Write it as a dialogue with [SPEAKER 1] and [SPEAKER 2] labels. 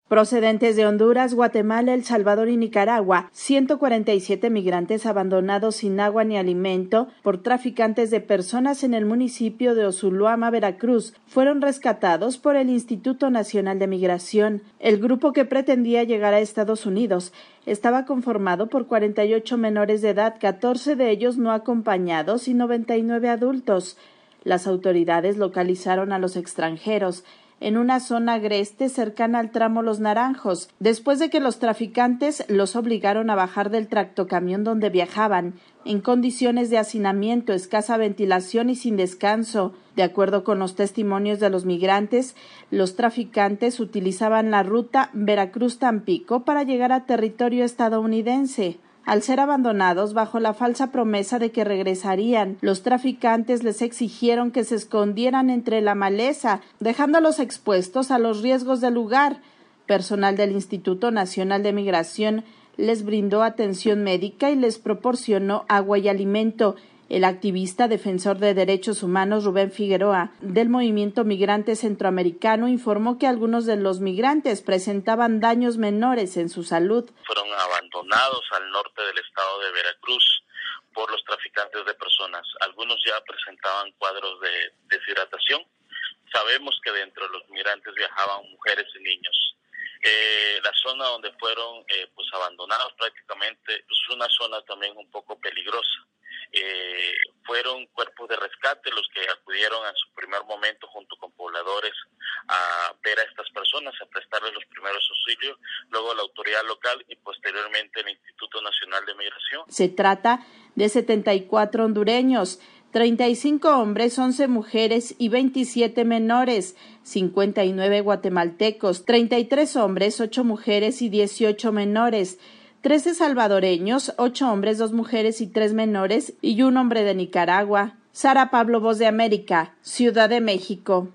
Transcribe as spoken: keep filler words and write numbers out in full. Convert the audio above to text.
[SPEAKER 1] Procedentes de Honduras, Guatemala, El Salvador y Nicaragua, ciento cuarenta y siete migrantes abandonados sin agua ni alimento por traficantes de personas en el municipio de Osuluama, Veracruz, fueron rescatados por el Instituto Nacional de Migración. El grupo, que pretendía llegar a Estados Unidos, estaba conformado por cuarenta y ocho menores de edad, catorce de ellos no acompañados y noventa y nueve adultos. Las autoridades localizaron a los extranjeros en una zona agreste cercana al tramo Los Naranjos, después de que los traficantes los obligaron a bajar del tractocamión donde viajaban, en condiciones de hacinamiento, escasa ventilación y sin descanso. De acuerdo con los testimonios de los migrantes, los traficantes utilizaban la ruta Veracruz-Tampico para llegar a territorio estadounidense. Al ser abandonados bajo la falsa promesa de que regresarían, los traficantes les exigieron que se escondieran entre la maleza, dejándolos expuestos a los riesgos del lugar. Personal del Instituto Nacional de Migración les brindó atención médica y les proporcionó agua y alimento. El activista defensor de derechos humanos Rubén Figueroa, del Movimiento Migrante Centroamericano, informó que algunos de los migrantes presentaban daños menores en su salud.
[SPEAKER 2] Fueron abandonados al norte del estado de Veracruz por los traficantes de personas. Algunos ya presentaban cuadros de deshidratación. Sabemos que dentro de los migrantes viajaban mujeres y niños. Eh, la zona donde fueron eh, pues abandonados prácticamente es una zona también un poco peligrosa. Eh, fueron cuerpos de rescate los que acudieron en su primer momento junto con pobladores a ver a estas personas, a prestarles los primeros auxilios, luego la autoridad local y posteriormente el Instituto Nacional de Migración.
[SPEAKER 1] Se trata de setenta y cuatro hondureños, treinta y cinco hombres, once mujeres y veintisiete menores, cincuenta y nueve guatemaltecos, treinta y tres hombres, ocho mujeres y dieciocho menores, trece salvadoreños, ocho hombres, dos mujeres y tres menores y un hombre de Nicaragua. Sara Pablo, Voz de América, Ciudad de México.